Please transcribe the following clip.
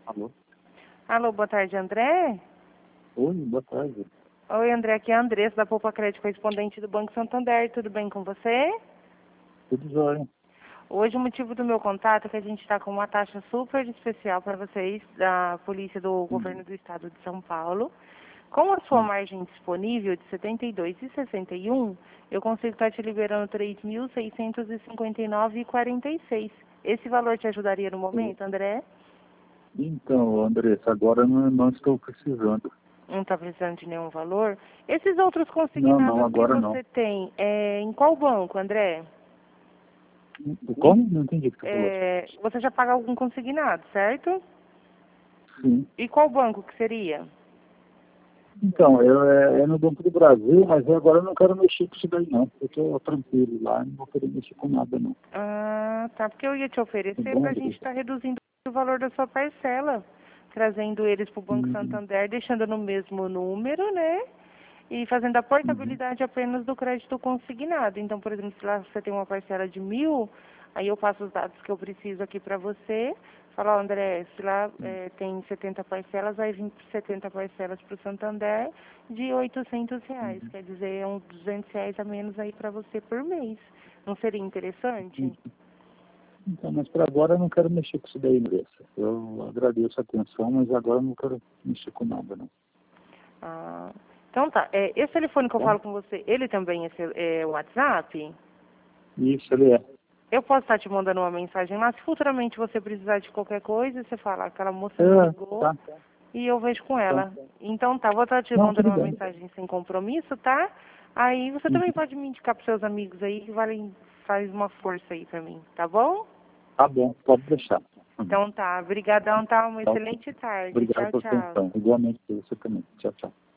Alô? Alô, boa tarde, André? Oi, boa tarde. Oi, André, aqui é a Andressa, da Poupa Crédito, correspondente do Banco Santander. Tudo bem com você? Tudo jóia. Hoje o motivo do meu contato é que a gente está com uma taxa super especial para vocês, da Polícia do Governo do Estado de São Paulo. Com a sua margem disponível de 72,61, eu consigo estar te liberando 3.659,46. Esse valor te ajudaria no momento, André? Então, Andressa, agora não estou precisando. Não está precisando de nenhum valor? Esses outros Não, consignados que agora você tem, em qual banco, André? Como? Não entendi o que você falou. Você já paga algum consignado, certo? Sim. E qual banco que seria? Então, é no Banco do Brasil, mas agora eu não quero mexer com isso daí não. Eu estou tranquilo lá, não vou querer mexer com nada não. Ah, tá. Porque eu ia te Tá oferecer bom, para a gente estar reduzindo o valor da sua parcela, trazendo eles para o Banco Santander, deixando no mesmo número, né? E fazendo a portabilidade apenas do crédito consignado. Então, por exemplo, se lá você tem uma parcela de 1.000, aí eu passo os dados que eu preciso aqui para você. Falo, ó, André, se lá tem 70 parcelas, vai vir 70 parcelas para o Santander de R$ 800. Quer dizer, é uns R$ 200 a menos aí para você por mês. Não seria interessante? Então, mas para agora eu não quero mexer com isso daí, Andressa. Eu agradeço a atenção, mas agora eu não quero mexer com nada não. Ah, então tá. Esse telefone que eu falo com você, ele também é WhatsApp? Isso, ele é. Eu posso estar te mandando uma mensagem lá. Se futuramente você precisar de qualquer coisa, você fala, aquela moça me ligou Tá. e eu vejo com ela. Então tá, vou estar te Não, mandando tudo uma bem. mensagem sem compromisso, tá? Aí você também pode me indicar pros seus amigos aí que faz uma força aí pra mim, tá bom? Tá bom, pode deixar. Então tá, brigadão, tá? Uma Tá. excelente tarde. Obrigado Tchau, pela tchau. atenção. Igualmente para você também. Tchau, tchau.